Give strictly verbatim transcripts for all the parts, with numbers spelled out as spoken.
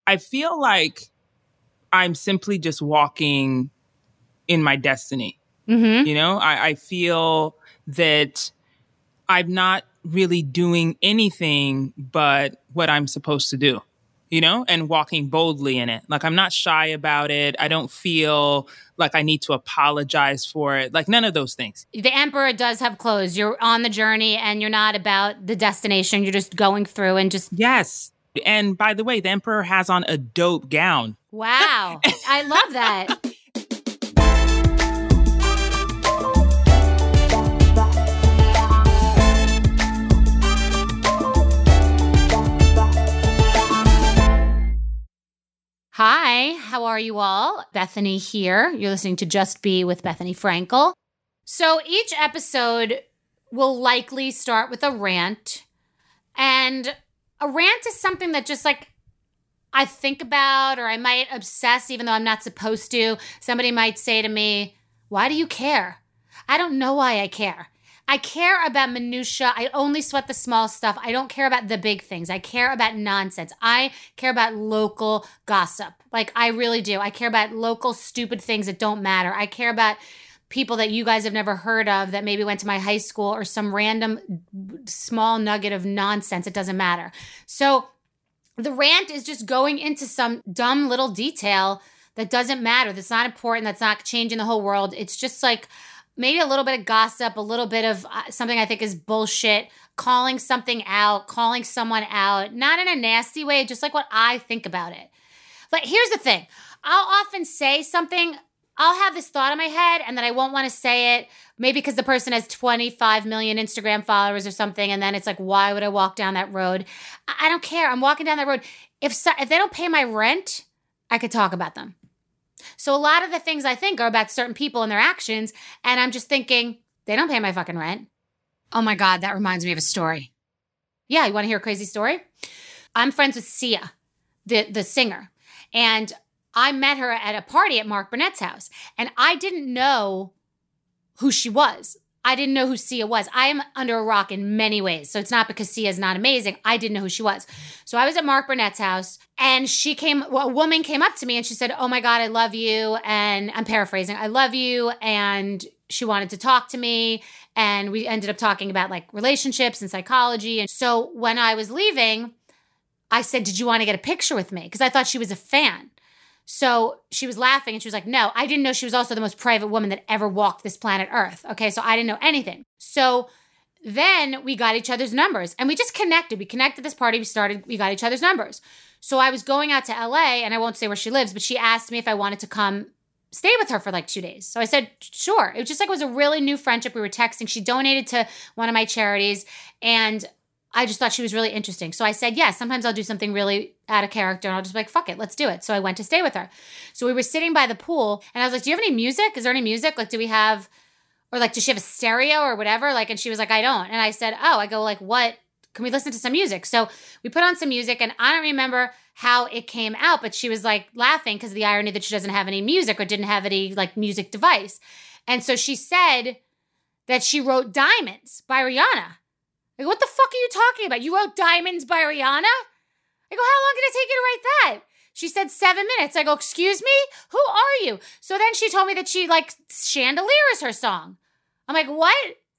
I feel like I'm simply just walking in my destiny. Mm-hmm. You know, I, I feel that I'm not really doing anything but what I'm supposed to do, you know, and walking boldly in it. Like, I'm not shy about it. I don't feel like I need to apologize for it. Like, none of those things. The emperor does have clothes. You're on the journey and you're not about the destination. You're just going through and just... Yes. And by the way, the emperor has on a dope gown. Wow. I love that. Hi, how are you all? Bethany here. You're listening to Just Be with Bethany Frankel. So each episode will likely start with a rant. And a rant is something that just like I think about, or I might obsess even though I'm not supposed to. Somebody might say to me, why do you care? I don't know why I care. I care about minutia. I only sweat the small stuff. I don't care about the big things. I care about nonsense. I care about local gossip. Like, I really do. I care about local stupid things that don't matter. I care about people that you guys have never heard of that maybe went to my high school, or some random small nugget of nonsense. It doesn't matter. So the rant is just going into some dumb little detail that doesn't matter. That's not important. That's not changing the whole world. It's just like maybe a little bit of gossip, a little bit of uh, something I think is bullshit, calling something out, calling someone out, not in a nasty way, just like what I think about it. Like, here's the thing. I'll often say something, I'll have this thought in my head, and then I won't want to say it, maybe because the person has twenty-five million Instagram followers or something, and then it's like, why would I walk down that road? I, I don't care. I'm walking down that road. If so, if they don't pay my rent, I could talk about them. So a lot of the things I think are about certain people and their actions, and I'm just thinking, they don't pay my fucking rent. Oh my God, that reminds me of a story. Yeah, you want to hear a crazy story? I'm friends with Sia, the, the singer, and I met her at a party at Mark Burnett's house, and I didn't know who she was. I didn't know who Sia was. I am under a rock in many ways. So it's not because Sia is not amazing. I didn't know who she was. So I was at Mark Burnett's house, and she came, well, a woman came up to me and she said, oh my God, I love you. And I'm paraphrasing, I love you. And she wanted to talk to me. And we ended up talking about like relationships and psychology. And so when I was leaving, I said, did you want to get a picture with me? Because I thought she was a fan. So she was laughing and she was like, no, I didn't know she was also the most private woman that ever walked this planet Earth. Okay, so I didn't know anything. So then we got each other's numbers and we just connected. We connected this party. We started, we got each other's numbers. So I was going out to L A, and I won't say where she lives, but she asked me if I wanted to come stay with her for like two days. So I said, sure. It was just like, it was a really new friendship. We were texting. She donated to one of my charities, and I just thought she was really interesting. So I said, yes, sometimes I'll do something really out of character and I'll just be like, fuck it, let's do it. So I went to stay with her. So we were sitting by the pool and I was like, do you have any music? Is there any music? Like, do we have, or like, does she have a stereo or whatever? Like, and she was like, I don't. And I said, oh, I go like, what? Can we listen to some music? So we put on some music, and I don't remember how it came out, but she was like laughing because of the irony that she doesn't have any music or didn't have any like music device. And so she said that she wrote Diamonds by Rihanna. I go, what the fuck are you talking about? You wrote Diamonds by Rihanna? I go, how long did it take you to write that? She said seven minutes. I go, excuse me? Who are you? So then she told me that she, like, Chandelier is her song. I'm like, what?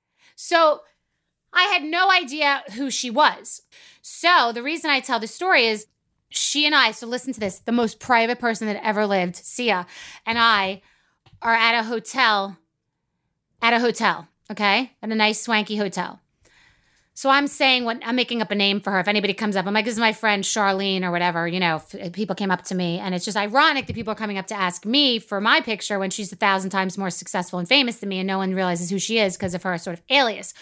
So I had no idea who she was. So the reason I tell this story is she and I, so listen to this, the most private person that ever lived, Sia, and I are at a hotel, at a hotel, okay? At a nice swanky hotel. So I'm saying, when I'm making up a name for her, if anybody comes up, I'm like, this is my friend Charlene or whatever, you know, if people came up to me. And it's just ironic that people are coming up to ask me for my picture when she's a thousand times more successful and famous than me, and no one realizes who she is because of her sort of alias.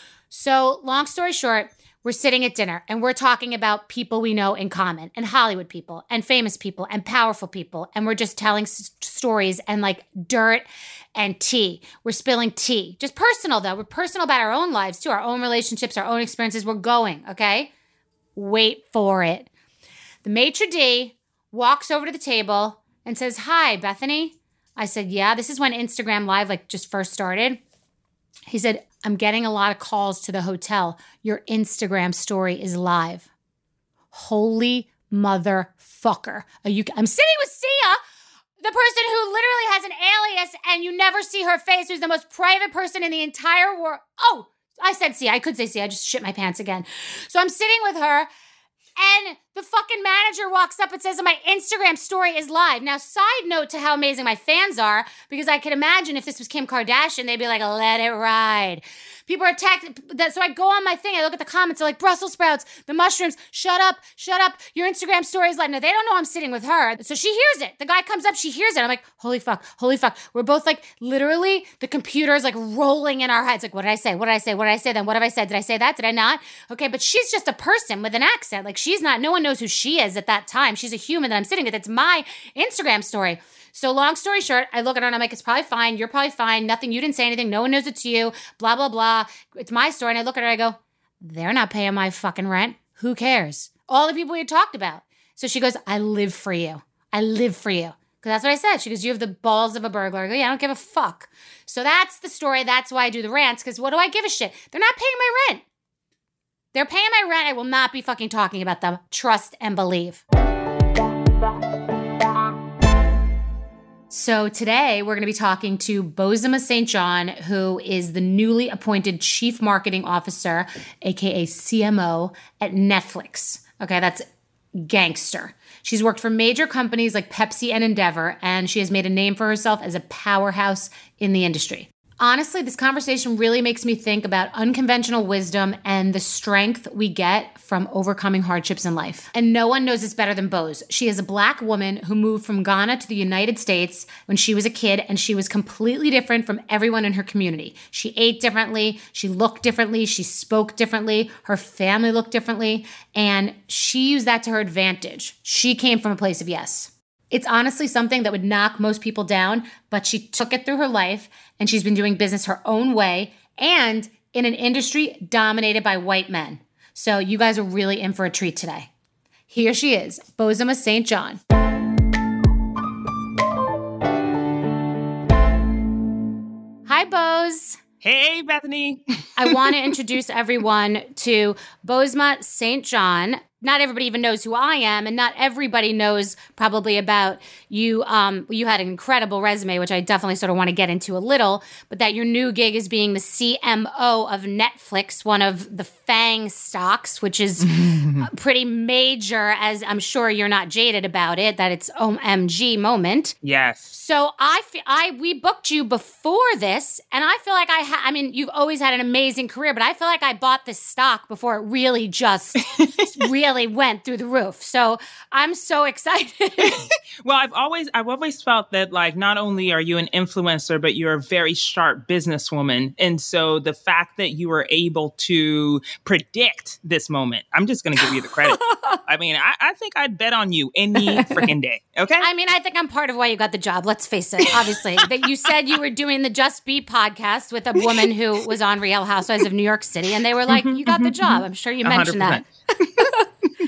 So long story short, we're sitting at dinner and we're talking about people we know in common, and Hollywood people and famous people and powerful people. And we're just telling s- stories and like dirt and tea. We're spilling tea. Just personal though. We're personal about our own lives too, our own relationships, our own experiences. We're going, okay? Wait for it. The maitre d' walks over to the table and says, hi, Bethany. I said, yeah. This is when Instagram Live like just first started. He said, I'm getting a lot of calls to the hotel. Your Instagram story is live. Holy motherfucker. Are you, I'm sitting with Sia, the person who literally has an alias and you never see her face, who's the most private person in the entire world. Oh, I said Sia. I could say Sia. I just shit my pants again. So I'm sitting with her and the fucking manager walks up and says that my Instagram story is live. Now, side note to how amazing my fans are, because I can imagine if this was Kim Kardashian, they'd be like, let it ride. People are attacking. So I go on my thing. I look at the comments. They're like, Brussels sprouts, the mushrooms. Shut up. Shut up. Your Instagram story is live. Now, they don't know I'm sitting with her. So she hears it. The guy comes up. She hears it. I'm like, holy fuck. Holy fuck. We're both like, literally, the computer is like rolling in our heads. Like, what did I say? What did I say? What did I say then? What have I said? Did I say that? Did I not? Okay, but she's just a person with an accent. Like, she's not, no one knows who she is at that time. She's a human that I'm sitting with. It's my Instagram story. So long story short, I look at her and I'm like, it's probably fine. You're probably fine. Nothing. You didn't say anything. No one knows it's you. Blah, blah, blah. It's my story. And I look at her, I go, they're not paying my fucking rent. Who cares? All the people we talked about. So she goes, I live for you. I live for you. Because that's what I said. She goes, you have the balls of a burglar. I go, yeah, I don't give a fuck. So that's the story. That's why I do the rants. Because what do I give a shit? They're not paying my rent. They're paying my rent. I will not be fucking talking about them. Trust and believe. So today we're going to be talking to Bozoma Saint John, who is the newly appointed Chief Marketing Officer, aka C M O, at Netflix. Okay, that's gangster. She's worked for major companies like Pepsi and Endeavor, and she has made a name for herself as a powerhouse in the industry. Honestly, this conversation really makes me think about unconventional wisdom and the strength we get from overcoming hardships in life. And no one knows this better than Boz. She is a Black woman who moved from Ghana to the United States when she was a kid, and she was completely different from everyone in her community. She ate differently, she looked differently, she spoke differently, her family looked differently, and she used that to her advantage. She came from a place of yes. It's honestly something that would knock most people down, but she took it through her life, and she's been doing business her own way and in an industry dominated by white men. So you guys are really in for a treat today. Here she is, Bozoma Saint John. Hi, Boz. Hey, Bethany. I want to introduce everyone to Bozoma Saint John. Not everybody even knows who I am, and not everybody knows probably about you. Um, you had an incredible resume, which I definitely sort of want to get into a little, but that your new gig is being the C M O of Netflix, one of the FANG stocks, which is pretty major, as I'm sure you're not jaded about it, that it's O M G moment. Yes. So I, I, we booked you before this, and I feel like I, ha- I mean, you've always had an amazing career, but I feel like I bought this stock before it really just really went through the roof. So I'm so excited. Well, I've always, I've always felt that, like, not only are you an influencer, but you're a very sharp businesswoman. And so the fact that you were able to predict this moment, I'm just going to give you the credit. I mean, I, I think I'd bet on you any freaking day. Okay. I mean, I think I'm part of why you got the job. Let's face it, obviously. That you said you were doing the Just Be podcast with a woman who was on Real Housewives of New York City, and they were like, you got the job. I'm sure you mentioned one hundred percent that.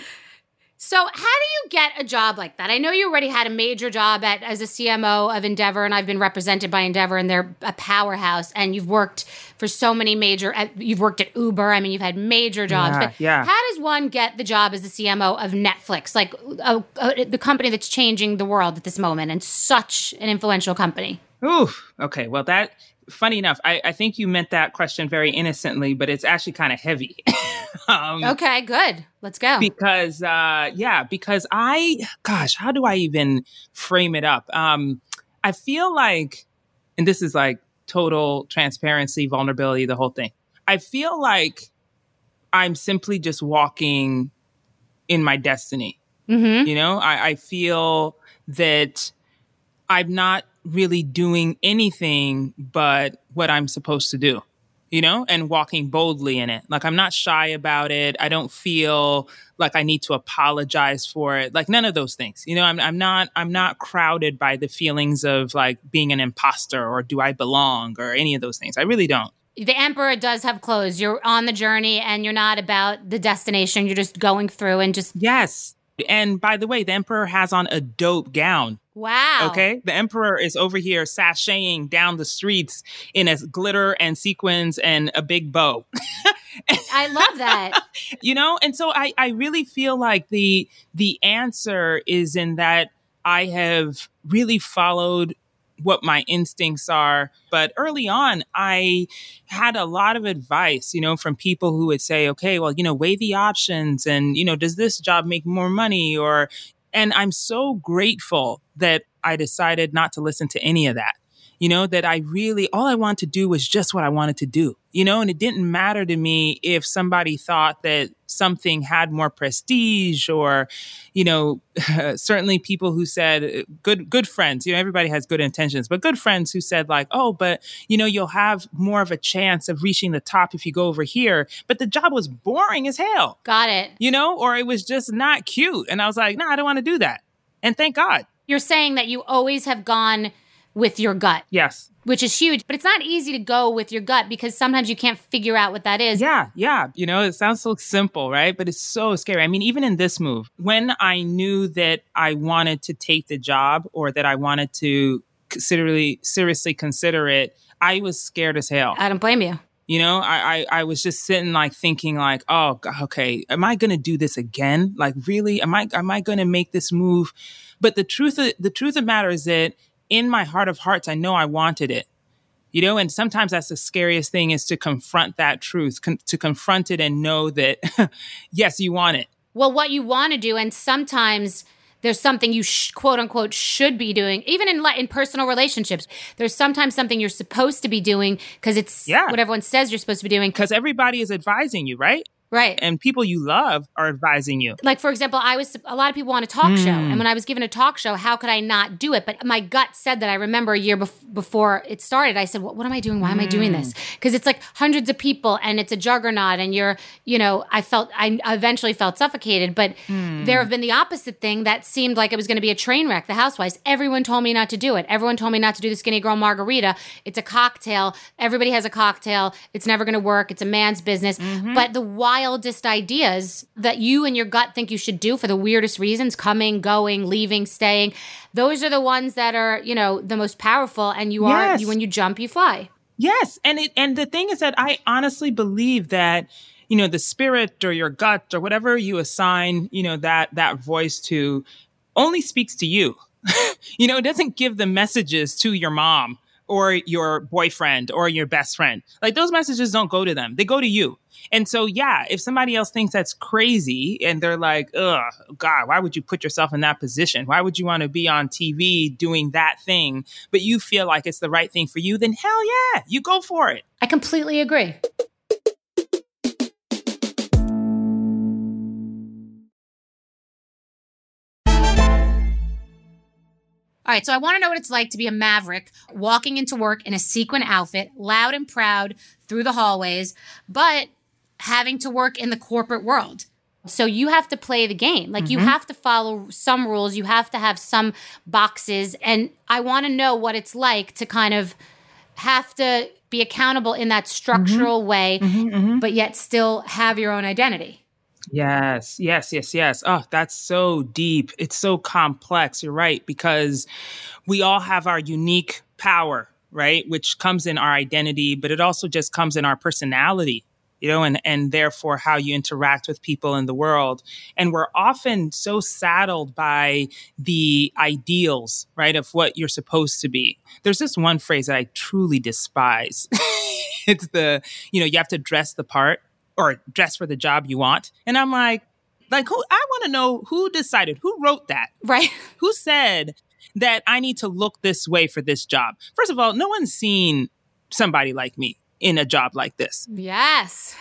So how do you get a job like that? I know you already had a major job at as a C M O of Endeavor, and I've been represented by Endeavor, and they're a powerhouse, and you've worked for so many major, you've worked at Uber. I mean, you've had major jobs. Yeah, but yeah. How does one get the job as the C M O of Netflix, like uh, uh, the company that's changing the world at this moment and such an influential company? Ooh, okay. Well, that, funny enough, I, I think you meant that question very innocently, but it's actually kind of heavy. um, okay, good. Let's go. Because, uh, yeah, because I, gosh, how do I even frame it up? Um, I feel like, and this is like total transparency, vulnerability, the whole thing. I feel like I'm simply just walking in my destiny. Mm-hmm. You know, I, I feel that I'm not really doing anything but what I'm supposed to do, you know, and walking boldly in it. Like, I'm not shy about it. I don't feel like I need to apologize for it. Like, none of those things, you know, I'm, I'm not, I'm not crowded by the feelings of like being an imposter or do I belong or any of those things. I really don't. The emperor does have clothes. You're on the journey and you're not about the destination. You're just going through and just. Yes. And by the way, the emperor has on a dope gown. Wow. Okay. The emperor is over here sashaying down the streets in a glitter and sequins and a big bow. I love that. You know, and so I, I really feel like the the answer is in that I have really followed what my instincts are. But early on, I had a lot of advice, you know, from people who would say, okay, well, you know, weigh the options and, you know, does this job make more money? Or, and I'm so grateful that I decided not to listen to any of that. You know, that I really, all I wanted to do was just what I wanted to do, you know, and it didn't matter to me if somebody thought that something had more prestige or, you know, certainly people who said good, good friends, you know, everybody has good intentions, but good friends who said like, oh, but, you know, you'll have more of a chance of reaching the top if you go over here. But the job was boring as hell. Got it. You know, or it was just not cute. And I was like, no, I don't want to do that. And thank God. You're saying that you always have gone with your gut. Yes. Which is huge, but it's not easy to go with your gut because sometimes you can't figure out what that is. Yeah, yeah. You know, it sounds so simple, right? But it's so scary. I mean, even in this move, when I knew that I wanted to take the job or that I wanted to considerably, seriously consider it, I was scared as hell. I don't blame you. You know, I, I, I was just sitting like thinking like, oh, okay, am I going to do this again? Like, really? Am I, am I going to make this move? But the truth of, the truth of the matter is that in my heart of hearts, I know I wanted it, you know, and sometimes that's the scariest thing is to confront that truth, con- to confront it and know that, yes, you want it. Well, what you want to do, and sometimes there's something you sh- quote unquote should be doing, even in in personal relationships. There's sometimes something you're supposed to be doing because it's yeah. what everyone says you're supposed to be doing. Because everybody is advising you, right? Right. And people you love are advising you. Like, for example, I was, a lot of people want a talk mm. show. And when I was given a talk show, how could I not do it? But my gut said that. I remember a year bef- before it started, I said, what, what am I doing? Why am mm. I doing this? Because it's like hundreds of people and it's a juggernaut and you're, you know, I felt, I eventually felt suffocated. But mm. there have been the opposite thing that seemed like it was going to be a train wreck, The Housewives. Everyone told me not to do it. Everyone told me not to do the Skinny Girl Margarita. It's a cocktail. Everybody has a cocktail. It's never going to work. It's a man's business. Mm-hmm. But the wildest idea that you and your gut think you should do for the weirdest reasons, coming, going, leaving, staying, those are the ones that are, you know, the most powerful. And you yes. are, you, when you jump, you fly. Yes. And it, and the thing is that I honestly believe that, you know, the spirit or your gut or whatever you assign, you know, that, that voice to only speaks to you. You know, it doesn't give the messages to your mom or your boyfriend or your best friend. Like those messages don't go to them. They go to you. And so, yeah, if somebody else thinks that's crazy and they're like, ugh, God, why would you put yourself in that position? Why would you want to be on T V doing that thing? But you feel like it's the right thing for you, then hell yeah, you go for it. I completely agree. All right, so I want to know what it's like to be a maverick, walking into work in a sequin outfit, loud and proud through the hallways, but having to work in the corporate world. So you have to play the game. Like mm-hmm. you have to follow some rules. You have to have some boxes. And I want to know what it's like to kind of have to be accountable in that structural mm-hmm. way, mm-hmm, mm-hmm. but yet still have your own identity. Yes, yes, yes, yes. Oh, that's so deep. It's so complex. You're right, because we all have our unique power, right? Which comes in our identity, but it also just comes in our personality, you know, and, and therefore how you interact with people in the world. And we're often so saddled by the ideals, right, of what you're supposed to be. There's this one phrase that I truly despise. It's the, you know, you have to dress the part. Or dress for the job you want. And I'm like, like who? I want to know who decided, who wrote that? Right. Who said that I need to look this way for this job? First of all, no one's seen somebody like me in a job like this. Yes.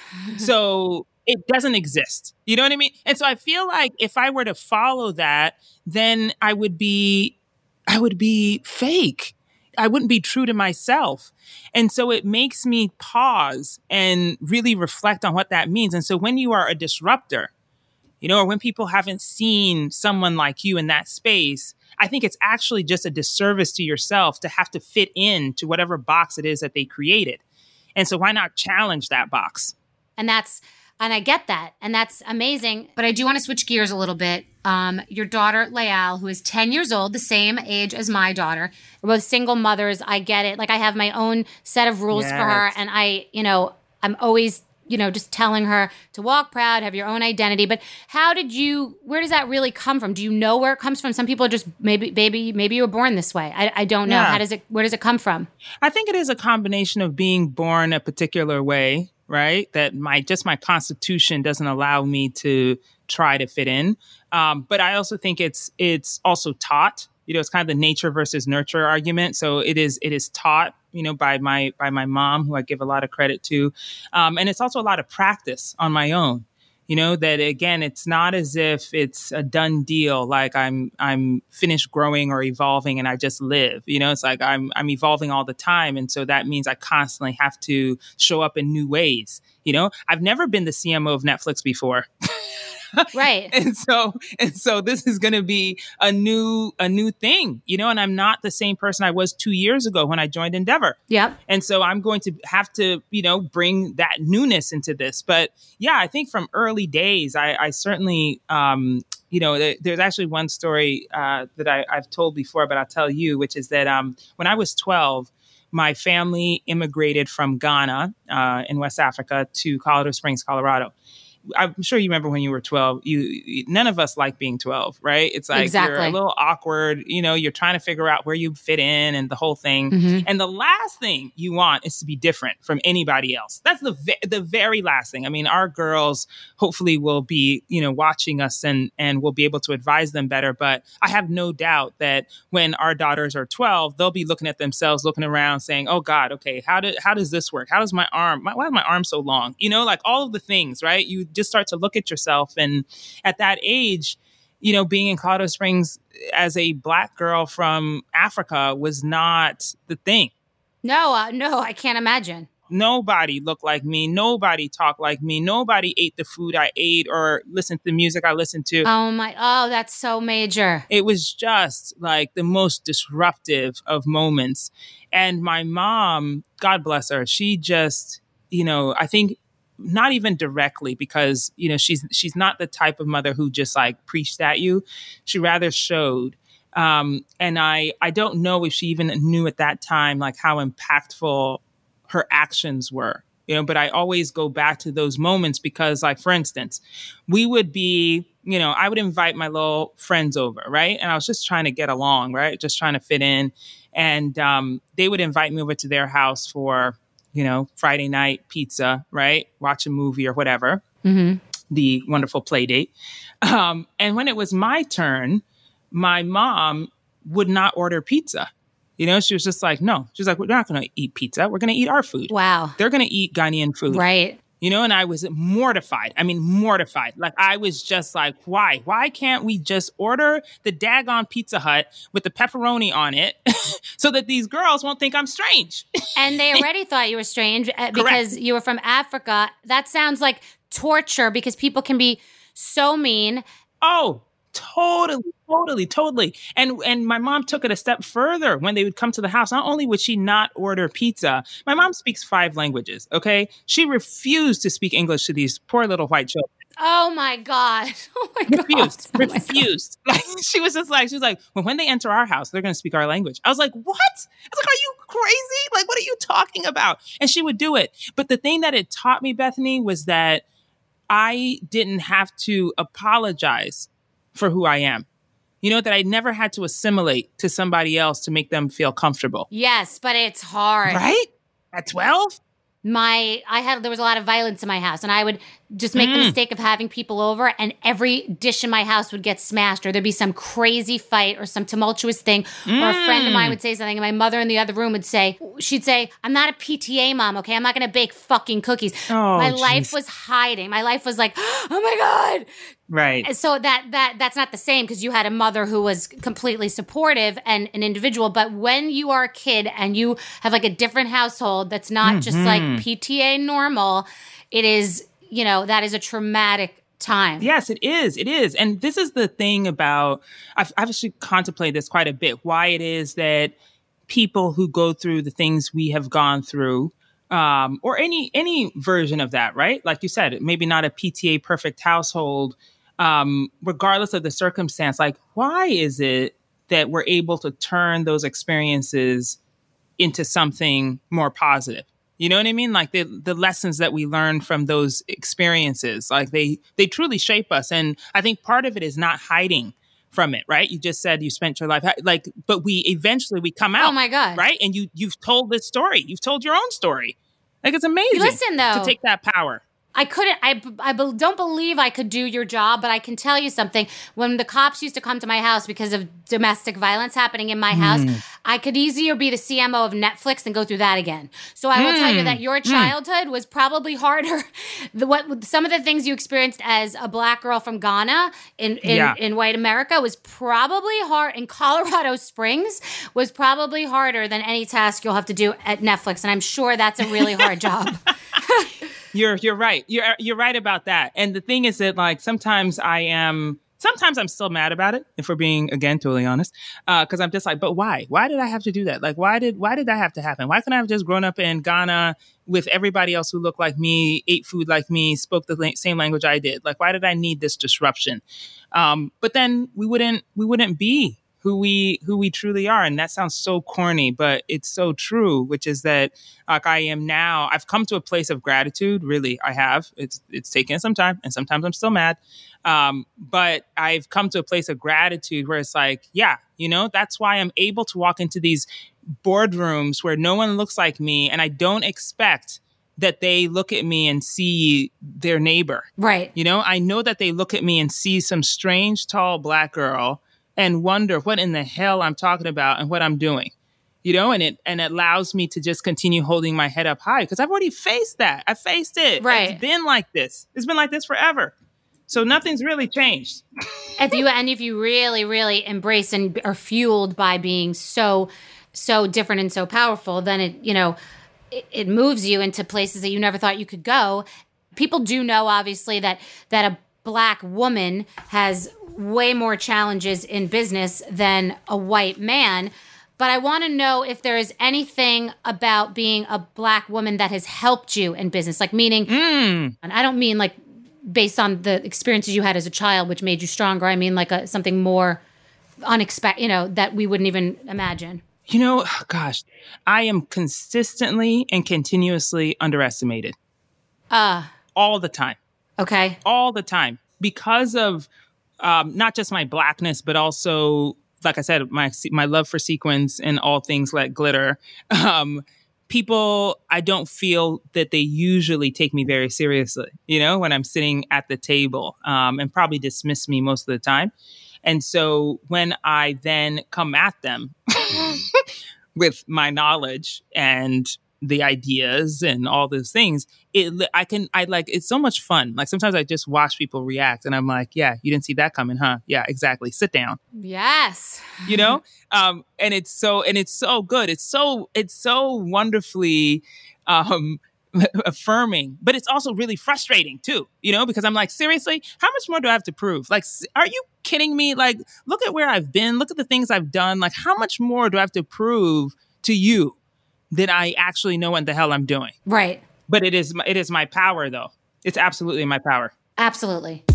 So it doesn't exist. You know what I mean? And so I feel like if I were to follow that, then I would be, I would be fake. I wouldn't be true to myself. And so it makes me pause and really reflect on what that means. And so when you are a disruptor, you know, or when people haven't seen someone like you in that space, I think it's actually just a disservice to yourself to have to fit in to whatever box it is that they created. And so why not challenge that box? And that's, and I get that. And that's amazing. But I do want to switch gears a little bit. Um, your daughter, Leal, who is ten years old, the same age as my daughter. We're both single mothers. I get it. Like I have my own set of rules yes. for her. And I, you know, I'm always you know, just telling her to walk proud, have your own identity. But how did you, where does that really come from? Do you know where it comes from? Some people are just, maybe, baby, maybe you were born this way. I, I don't know. Yeah. How does it, where does it come from? I think it is a combination of being born a particular way, right? That my, just my constitution doesn't allow me to try to fit in. Um, but I also think it's, it's also taught. You know, it's kind of the nature versus nurture argument. So it is, it is taught, you know, by my, by my mom, who I give a lot of credit to. Um, and it's also a lot of practice on my own, you know, that again, it's not as if it's a done deal. Like I'm, I'm finished growing or evolving and I just live, you know, it's like I'm, I'm evolving all the time. And so that means I constantly have to show up in new ways. You know, I've never been the C M O of Netflix before. Right. And so, and so this is going to be a new, a new thing, you know, and I'm not the same person I was two years ago when I joined Endeavor. Yep. And so I'm going to have to, you know, bring that newness into this. But yeah, I think from early days, I, I certainly, um, you know, there, there's actually one story uh, that I, I've told before, but I'll tell you, which is that um, when I was twelve, my family immigrated from Ghana uh, in West Africa to Colorado Springs, Colorado. I'm sure you remember when you were twelve, you, you none of us like being twelve, right? It's like exactly. You're a little awkward, you know, you're trying to figure out where you fit in and the whole thing. Mm-hmm. And the last thing you want is to be different from anybody else. That's the ve- the very last thing. I mean, our girls hopefully will be, you know, watching us and and we'll be able to advise them better. But I have no doubt that when our daughters are twelve, they'll be looking at themselves, looking around saying, oh God, okay, how did how does this work? How does my arm, my, why is my arm so long? You know, like all of the things, right? You just start to look at yourself. And at that age, you know, being in Colorado Springs as a Black girl from Africa was not the thing. No, uh, no, I can't imagine. Nobody looked like me. Nobody talked like me. Nobody ate the food I ate or listened to the music I listened to. Oh my, oh, that's so major. It was just like the most disruptive of moments. And my mom, God bless her, she just, you know, I think not even directly because, you know, she's she's not the type of mother who just like preached at you. She rather showed. Um, and I, I don't know if she even knew at that time, like how impactful her actions were, you know, but I always go back to those moments because, like, for instance, we would be, you know, I would invite my little friends over, right? And I was just trying to get along, right? Just trying to fit in. And um, they would invite me over to their house for, you know, Friday night pizza, right? Watch a movie or whatever, mm-hmm. The wonderful play date. Um, and when it was my turn, my mom would not order pizza. You know, she was just like, no, she's like, we're not going to eat pizza. We're going to eat our food. Wow. They're going to eat Ghanaian food. Right. You know, and I was mortified. I mean, mortified. Like, I was just like, why? Why can't we just order the daggone Pizza Hut with the pepperoni on it so that these girls won't think I'm strange? And they already thought you were strange because Correct. You were from Africa. That sounds like torture because people can be so mean. Oh, totally, totally, totally. And and my mom took it a step further when they would come to the house. Not only would she not order pizza, my mom speaks five languages, okay? She refused to speak English to these poor little white children. Oh my God. Oh my refused, God. Oh refused. My God. Like, she was just like, she was like, well, when they enter our house, they're going to speak our language. I was like, what? I was like, are you crazy? Like, what are you talking about? And she would do it. But the thing that it taught me, Bethany, was that I didn't have to apologize for who I am. You know, that I never had to assimilate to somebody else to make them feel comfortable. Yes, but it's hard. Right? At twelve? My, I had, there was a lot of violence in my house and I would just make mm. the mistake of having people over and every dish in my house would get smashed or there'd be some crazy fight or some tumultuous thing mm. or a friend of mine would say something and my mother in the other room would say, she'd say, I'm not a P T A mom, okay? I'm not going to bake fucking cookies. Oh, my geez. life was hiding. My life was like, oh my God. Right. And so that that that's not the same because you had a mother who was completely supportive and an individual. But when you are a kid and you have like a different household that's not mm-hmm. just like P T A normal, it is, you know, that is a traumatic time. Yes, it is. It is. And this is the thing about, I've, I've actually contemplated this quite a bit, why it is that people who go through the things we have gone through, um, or any any version of that, right? Like you said, maybe not a P T A perfect household, um, regardless of the circumstance, like why is it that we're able to turn those experiences into something more positive? You know what I mean? Like the the lessons that we learn from those experiences, like they they truly shape us. And I think part of it is not hiding from it, right? You just said you spent your life like, but we eventually we come out. Oh my God. Right? And you you've told this story. You've told your own story. Like it's amazing. Listen though, to take that power. I couldn't, I, I be- don't believe I could do your job, but I can tell you something. When the cops used to come to my house because of domestic violence happening in my house, mm. I could easier be the C M O of Netflix than go through that again. So I will mm. tell you that your childhood mm. was probably harder. The, what some of the things you experienced as a Black girl from Ghana in, in, yeah. in white America was probably hard. In Colorado Springs was probably harder than any task you'll have to do at Netflix. And I'm sure that's a really hard job. You're you're right. You're you're right about that. And the thing is that like sometimes I am sometimes I'm still mad about it, if we're being again totally honest. Uh, because I'm just like, but why? Why did I have to do that? Like why did why did that have to happen? Why couldn't I have just grown up in Ghana with everybody else who looked like me, ate food like me, spoke the la- same language I did? Like why did I need this disruption? Um, but then we wouldn't we wouldn't be who we who we truly are. And that sounds so corny, but it's so true, which is that like I am now, I've come to a place of gratitude. Really, I have. It's it's taken some time and sometimes I'm still mad. Um, but I've come to a place of gratitude where it's like, yeah, you know, that's why I'm able to walk into these boardrooms where no one looks like me. And I don't expect that they look at me and see their neighbor. Right. You know, I know that they look at me and see some strange, tall Black girl and wonder what in the hell I'm talking about and what I'm doing, you know, and it and it allows me to just continue holding my head up high because I've already faced that. I faced it. Right. It's been like this. It's been like this forever. So nothing's really changed. If you and if you really, really embrace and are fueled by being so, so different and so powerful, then it, you know, it, it moves you into places that you never thought you could go. People do know, obviously, that that a Black woman has way more challenges in business than a white man. But I want to know if there is anything about being a Black woman that has helped you in business, like meaning, mm. and I don't mean like based on the experiences you had as a child, which made you stronger. I mean like a, something more unexpected, you know, that we wouldn't even imagine. You know, gosh, I am consistently and continuously underestimated. Uh, all the time. Okay. All the time. Because of um, not just my Blackness, but also, like I said, my my love for sequins and all things like glitter. Um, people, I don't feel that they usually take me very seriously, you know, when I'm sitting at the table um, and probably dismiss me most of the time. And so when I then come at them with my knowledge and the ideas and all those things, it, I can, I like, it's so much fun. Like sometimes I just watch people react and I'm like, yeah, you didn't see that coming, huh? Yeah, exactly. Sit down. Yes. You know? Um, and it's so, and it's so good. It's so, it's so wonderfully, um, affirming, but it's also really frustrating too, you know, because I'm like, seriously, how much more do I have to prove? Like, are you kidding me? Like, look at where I've been. Look at the things I've done. Like, how much more do I have to prove to you that I actually know what the hell I'm doing? Right. But it is, it is my power though. It's absolutely my power. Absolutely.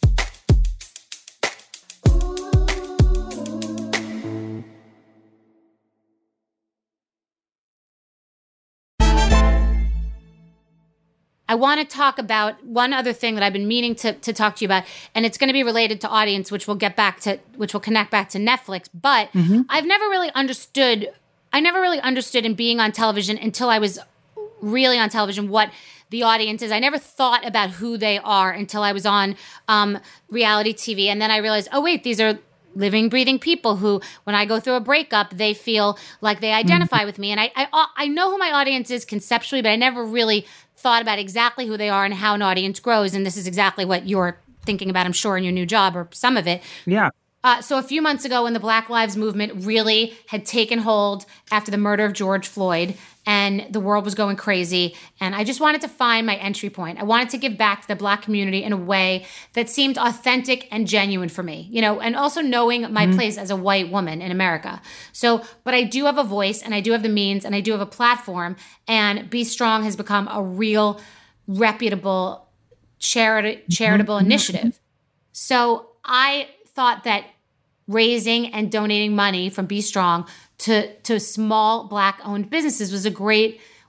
I want to talk about one other thing that I've been meaning to, to talk to you about, and it's going to be related to audience, which we'll get back to, which will connect back to Netflix. But mm-hmm. I've never really understood, I never really understood in being on television until I was really on television what the audience is. I never thought about who they are until I was on um, reality T V. And then I realized, oh, wait, these are living, breathing people who, when I go through a breakup, they feel like they identify mm-hmm. with me. And I, I I know who my audience is conceptually, but I never really thought about exactly who they are and how an audience grows. And this is exactly what you're thinking about, I'm sure, in your new job, or some of it. Yeah. Uh, so a few months ago, when the Black Lives Movement really had taken hold after the murder of George Floyd, and the world was going crazy, and I just wanted to find my entry point. I wanted to give back to the Black community in a way that seemed authentic and genuine for me, you know, and also knowing my mm-hmm. place as a white woman in America. So, but I do have a voice, and I do have the means, and I do have a platform, and Be Strong has become a real, reputable, charity, charitable mm-hmm. initiative. So I thought that raising and donating money from Be Strong to, to small Black-owned businesses was a great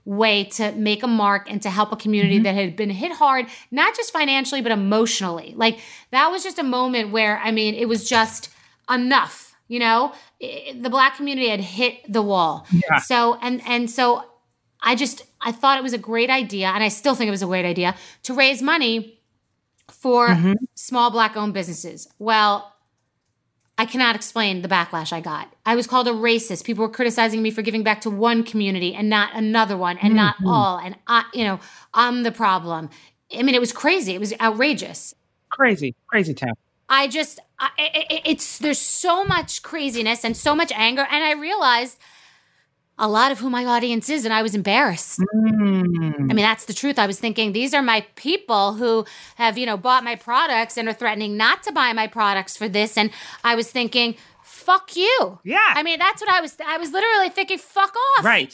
way to make a mark and to help a community mm-hmm. that had been hit hard, not just financially, but emotionally. Like that was just a moment where, I mean, it was just enough, you know, it, the Black community had hit the wall. Yeah. So, and, and so I just, I thought it was a great idea, and I still think it was a great idea to raise money for mm-hmm. small Black owned businesses. Well, I cannot explain the backlash I got. I was called a racist. People were criticizing me for giving back to one community and not another one and mm-hmm. not all. And I, you know, I'm the problem. I mean, it was crazy. It was outrageous. Crazy, crazy town. I just, I, it, it's, there's so much craziness and so much anger. And I realized a lot of who my audience is, and I was embarrassed. Mm. I mean, that's the truth. I was thinking, these are my people who have, you know, bought my products and are threatening not to buy my products for this. And I was thinking, fuck you. Yeah. I mean, that's what I was, I was literally thinking, fuck off. Right.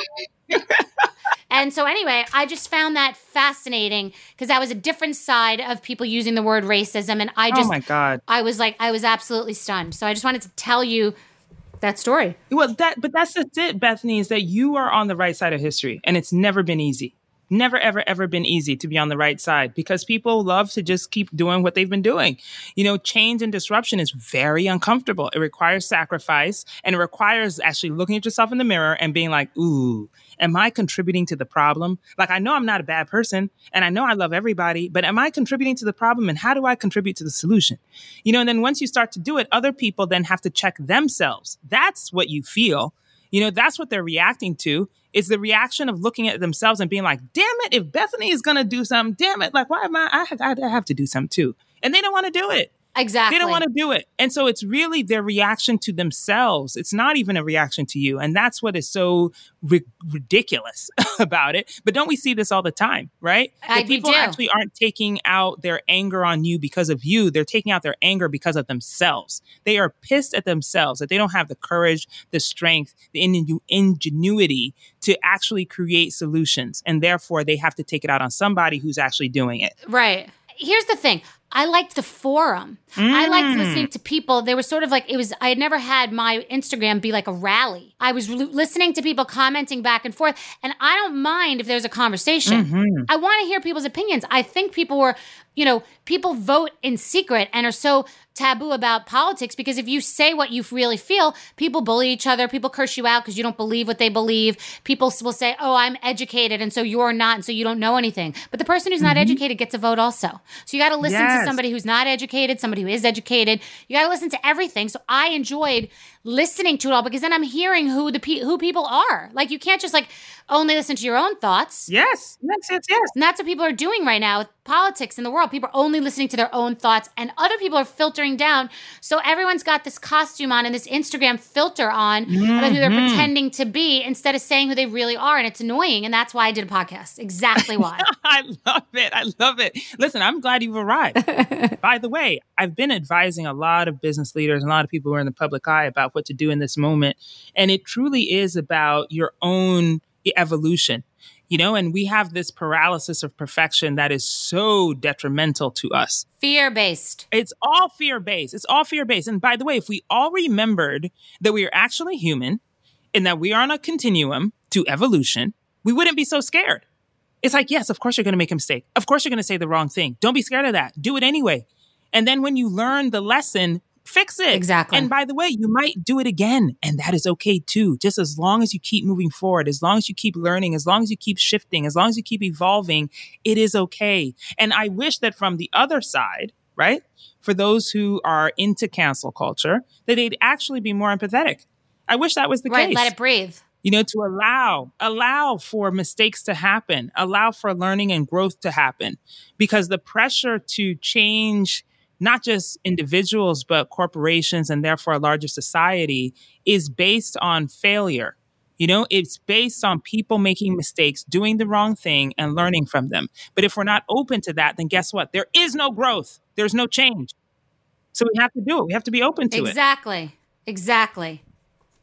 And so anyway, I just found that fascinating because that was a different side of people using the word racism. And I just, oh my God, I was like, I was absolutely stunned. So I just wanted to tell you that story. Well, that, but that's just it, Bethany, is that you are on the right side of history, and it's never been easy. Never, ever, ever been easy to be on the right side because people love to just keep doing what they've been doing. You know, change and disruption is very uncomfortable. It requires sacrifice, and it requires actually looking at yourself in the mirror and being like, ooh, am I contributing to the problem? Like, I know I'm not a bad person, and I know I love everybody, but am I contributing to the problem, and how do I contribute to the solution? You know, and then once you start to do it, other people then have to check themselves. That's what you feel. You know, that's what they're reacting to. It's the reaction of looking at themselves and being like, damn it, if Bethany is going to do something, damn it, like, why am I, I, I have to do something too. And they don't want to do it. Exactly. They don't want to do it. And so it's really their reaction to themselves. It's not even a reaction to you. And that's what is so ri- ridiculous about it. But don't we see this all the time, right? I, that people we do. actually aren't taking out their anger on you because of you. They're taking out their anger because of themselves. They are pissed at themselves that they don't have the courage, the strength, the ingen- ingenuity to actually create solutions. And therefore, they have to take it out on somebody who's actually doing it. Right. Here's the thing. I liked the forum. Mm. I liked listening to people. They were sort of like, it was, I had never had my Instagram be like a rally. I was l- listening to people commenting back and forth, and I don't mind if there's a conversation. Mm-hmm. I want to hear people's opinions. I think people were, you know, people vote in secret and are so taboo about politics because if you say what you really feel, people bully each other, people curse you out because you don't believe what they believe. People will say, oh, I'm educated, and so you're not, and so you don't know anything. But the person who's not mm-hmm. educated gets a vote also. So you got to listen yes. to somebody who's not educated, somebody who is educated. You got to listen to everything. So I enjoyed listening to it all because then I'm hearing who the pe- who people are. Like, you can't just like only listen to your own thoughts. Yes, yes, yes, yes. And that's what people are doing right now with politics in the world. People are only listening to their own thoughts, and other people are filtering down. So everyone's got this costume on and this Instagram filter on mm-hmm. about who they're pretending to be instead of saying who they really are. And it's annoying. And that's why I did a podcast. Exactly why. I love it. I love it. Listen, I'm glad you've arrived. By the way, I've been advising a lot of business leaders and a lot of people who are in the public eye about what to do in this moment. And it truly is about your own evolution. You know, and we have this paralysis of perfection that is so detrimental to us. Fear-based. It's all fear-based. It's all fear-based. And by the way, if we all remembered that we are actually human and that we are on a continuum to evolution, we wouldn't be so scared. It's like, yes, of course you're going to make a mistake. Of course you're going to say the wrong thing. Don't be scared of that. Do it anyway. And then when you learn the lesson, fix it. Exactly. And by the way, you might do it again. And that is okay too. Just as long as you keep moving forward, as long as you keep learning, as long as you keep shifting, as long as you keep evolving, it is okay. And I wish that from the other side, right, for those who are into cancel culture, that they'd actually be more empathetic. I wish that was the right, case. Let it breathe. You know, to allow, allow for mistakes to happen, allow for learning and growth to happen, because the pressure to change not just individuals, but corporations and therefore a larger society is based on failure. You know, it's based on people making mistakes, doing the wrong thing and learning from them. But if we're not open to that, then guess what? There is no growth. There's no change. So we have to do it. We have to be open to exactly. it. Exactly. Exactly.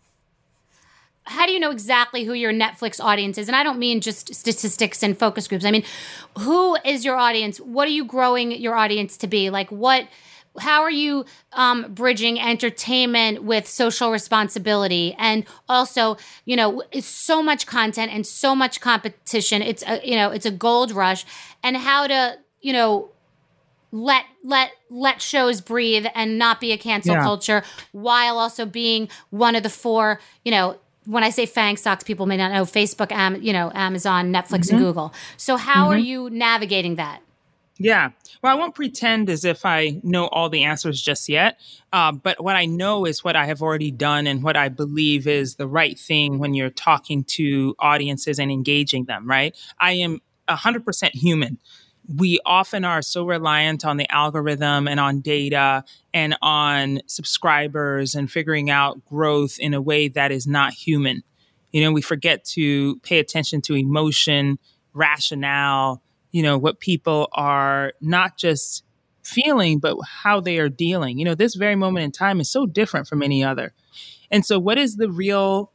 How do you know exactly who your Netflix audience is? And I don't mean just statistics and focus groups. I mean, who is your audience? What are you growing your audience to be? Like, what, how are you um, bridging entertainment with social responsibility? And also, you know, it's so much content and so much competition. It's a, you know, it's a gold rush, and how to, you know, let let let shows breathe and not be a cancel Yeah. culture, while also being one of the four, you know, when I say FANG stocks, people may not know Facebook, Am, you know, Amazon, Netflix, Mm-hmm. and Google. So how Mm-hmm. are you navigating that? Yeah. Well, I won't pretend as if I know all the answers just yet. Uh, but what I know is what I have already done and what I believe is the right thing when you're talking to audiences and engaging them, right? I am one hundred percent human. We often are so reliant on the algorithm and on data and on subscribers and figuring out growth in a way that is not human. You know, we forget to pay attention to emotion, rationale, you know, what people are not just feeling, but how they are dealing. You know, this very moment in time is so different from any other. And so, what is the real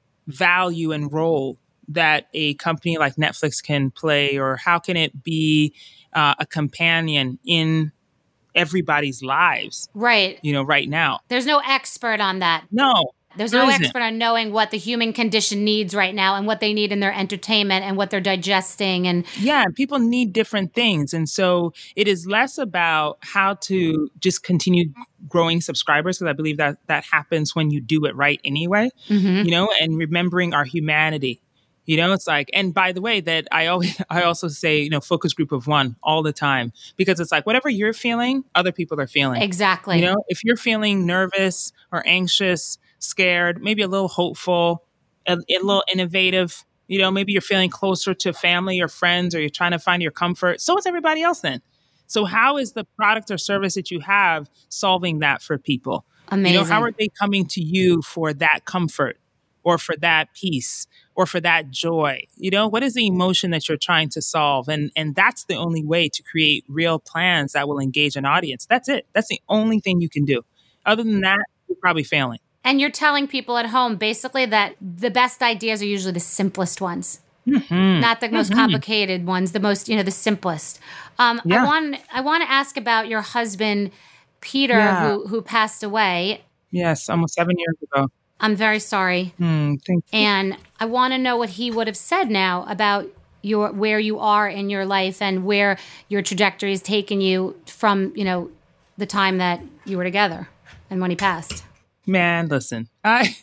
value and role that a company like Netflix can play, or how can it be uh, a companion in everybody's lives? Right. You know, right now. There's no expert on that. No. There's there no isn't. expert on knowing what the human condition needs right now and what they need in their entertainment and what they're digesting. And Yeah, people need different things. And so it is less about how to just continue growing subscribers, because I believe that that happens when you do it right anyway, Mhm. you know, and remembering our humanity. You know, it's like, and by the way, that I always, I also say, you know, focus group of one all the time, because it's like, whatever you're feeling, other people are feeling. Exactly. You know, if you're feeling nervous or anxious, scared, maybe a little hopeful, a, a little innovative, you know, maybe you're feeling closer to family or friends, or you're trying to find your comfort. So is everybody else then. So how is the product or service that you have solving that for people? Amazing. You know, how are they coming to you for that comfort, or for that peace, or for that joy? You know, what is the emotion that you're trying to solve? And and that's the only way to create real plans that will engage an audience. That's it. That's the only thing you can do. Other than that, you're probably failing. And you're telling people at home basically that the best ideas are usually the simplest ones. Mm-hmm. Not the most Mm-hmm. complicated ones, the most, you know, the simplest. Um, Yeah. I want I want to ask about your husband, Peter, Yeah. who who passed away. Yes, almost seven years ago. I'm very sorry. Hmm, thank you. And I want to know what he would have said now about your where you are in your life and where your trajectory has taken you from, you know, the time that you were together and when he passed. Man, listen, I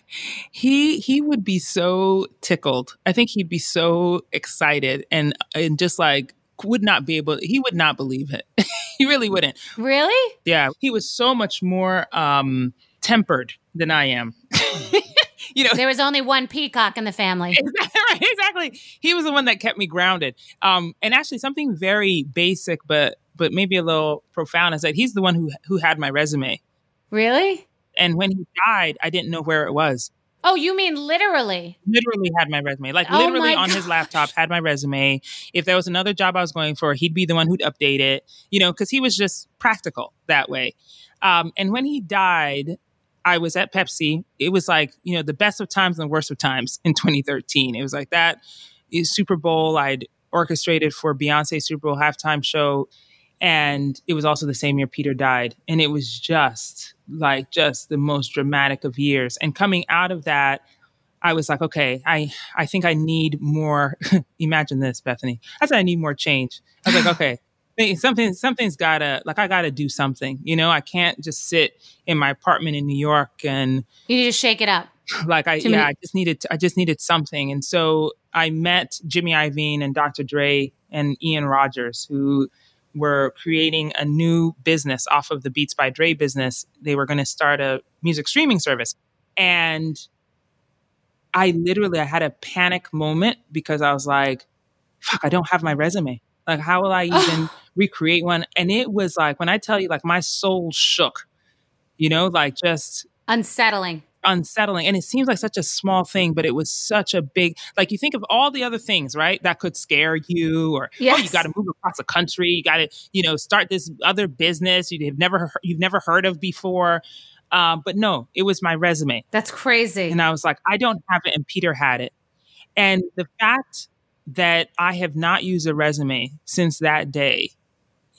he he would be so tickled. I think he'd be so excited and and just like would not be able. He would not believe it. He really wouldn't. Really? Yeah, he was so much more um, tempered than I am. You know, There was only one peacock in the family. Right, exactly. He was the one that kept me grounded. Um, and actually, something very basic, but but maybe a little profound, is that he's the one who who had my resume. Really? And when he died, I didn't know where it was. Oh, you mean literally? Literally had my resume, like Oh literally my on his gosh. laptop, had my resume. If there was another job I was going for, he'd be the one who'd update it, you know, because he was just practical that way. Um, and when he died, I was at Pepsi. It was like, you know, the best of times and the worst of times in twenty thirteen. It was like that Super Bowl I'd orchestrated for Beyonce's Super Bowl halftime show. And it was also the same year Peter died. And it was just like just the most dramatic of years. And coming out of that, I was like, okay, I, I think I need more. Imagine this, Bethany. I said, I need more change. I was like, okay, something, something's gotta, like, I gotta do something. You know, I can't just sit in my apartment in New York and You need to shake it up. like, I, Too yeah, many- I just needed, I just needed something. And so I met Jimmy Iovine and Doctor Dre and Ian Rogers, who were creating a new business off of the Beats by Dre business. They were going to start a music streaming service. And I literally, I had a panic moment because I was like, fuck, I don't have my resume. Like, how will I even recreate one? And it was like, when I tell you, like, my soul shook, you know, like just Unsettling. unsettling. And it seems like such a small thing, but it was such a big, like, you think of all the other things, right, that could scare you, or, Yes. oh, you got to move across the country. You got to, you know, start this other business you have never, you've never heard of before. Um, but no, it was my resume. That's crazy. And I was like, I don't have it. And Peter had it. And the fact that I have not used a resume since that day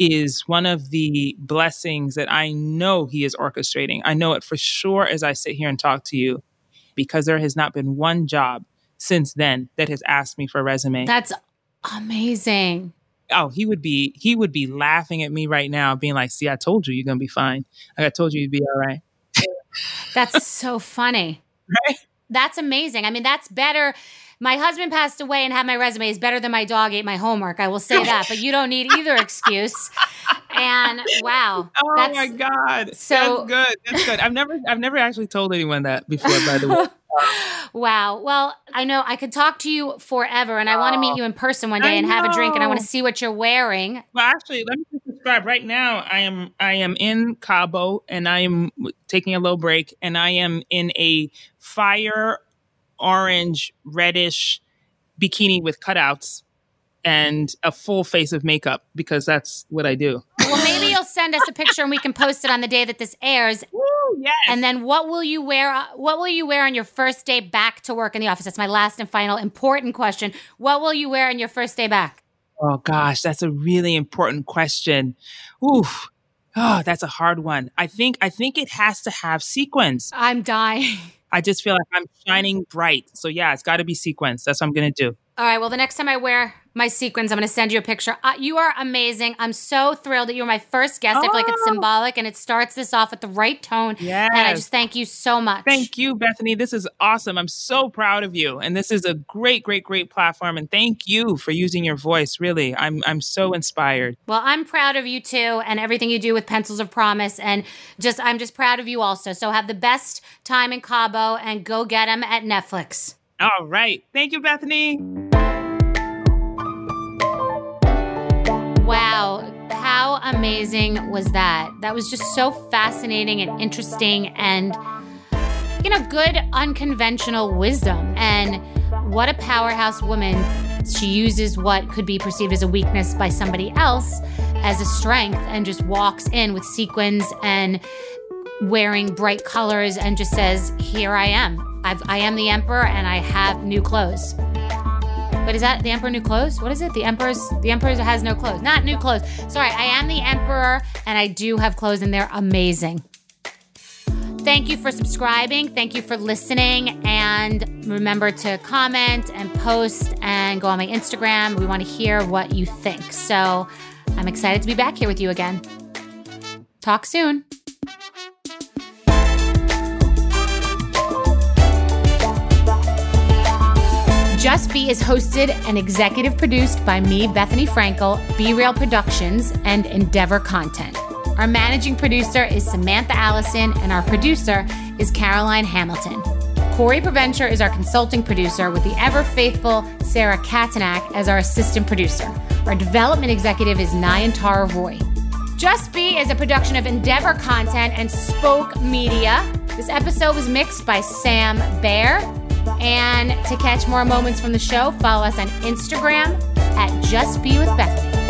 is one of the blessings that I know he is orchestrating. I know it for sure as I sit here and talk to you, because there has not been one job since then that has asked me for a resume. That's amazing. Oh, he would be he would be laughing at me right now, being like, see, I told you you're going to be fine. Like, I told you you'd be all right. That's so funny. Right? That's amazing. I mean, that's better. My husband passed away and had my resume is better than my dog ate my homework. I will say that, but you don't need either excuse. And wow. Oh that's, my God. So that's good. That's good. I've never, I've never actually told anyone that before, by the way. Wow. Well, I know I could talk to you forever, and I want to meet you in person one day I and have a drink, and I want to know. see what you're wearing. Well, actually, let me just describe. Right now, I am I am in Cabo, and I am taking a little break, and I am in a fire orange, reddish bikini with cutouts and a full face of makeup, because that's what I do. Well, maybe you'll send us a picture and we can post it on the day that this airs. Woo, yes. And then what will you wear? What will you wear on your first day back to work in the office? That's my last and final important question. What will you wear on your first day back? Oh gosh, that's a really important question. Oof. Oh, that's a hard one. I think I think it has to have sequins. I'm dying. I just feel like I'm shining bright. So yeah, it's got to be sequins. That's what I'm going to do. All right. Well, the next time I wear my sequins, I'm going to send you a picture. Uh, you are amazing. I'm so thrilled that you were my first guest. Oh. I feel like it's symbolic, and it starts this off with the right tone. Yes. And I just thank you so much. Thank you, Bethany. This is awesome. I'm so proud of you. And this is a great, great, great platform. And thank you for using your voice. Really, I'm I'm so inspired. Well, I'm proud of you too, and everything you do with Pencils of Promise. And just I'm just proud of you also. So have the best time in Cabo, and go get them at Netflix. All right. Thank you, Bethany. Wow. How amazing was that? That was just so fascinating and interesting, and, you know, good unconventional wisdom. And what a powerhouse woman. She uses what could be perceived as a weakness by somebody else as a strength, and just walks in with sequins and wearing bright colors and just says, here I am. I've, I am the emperor, and I have new clothes. But is that the emperor new clothes? What is it? The emperor's the emperor has no clothes. Not new clothes. Sorry, I am the emperor, and I do have clothes, and they're amazing. Thank you for subscribing. Thank you for listening. And remember to comment and post and go on my Instagram. We want to hear what you think. So I'm excited to be back here with you again. Talk soon. Just Be is hosted and executive produced by me, Bethany Frankel, Be Real Productions, and Endeavor Content. Our managing producer is Samantha Allison, and our producer is Caroline Hamilton. Corey Preventure is our consulting producer, with the ever-faithful Sarah Katanak as our assistant producer. Our development executive is Nayantara Roy. Just Be is a production of Endeavor Content and Spoke Media. This episode was mixed by Sam Baer. And to catch more moments from the show, follow us on Instagram at Just Be with Bethany.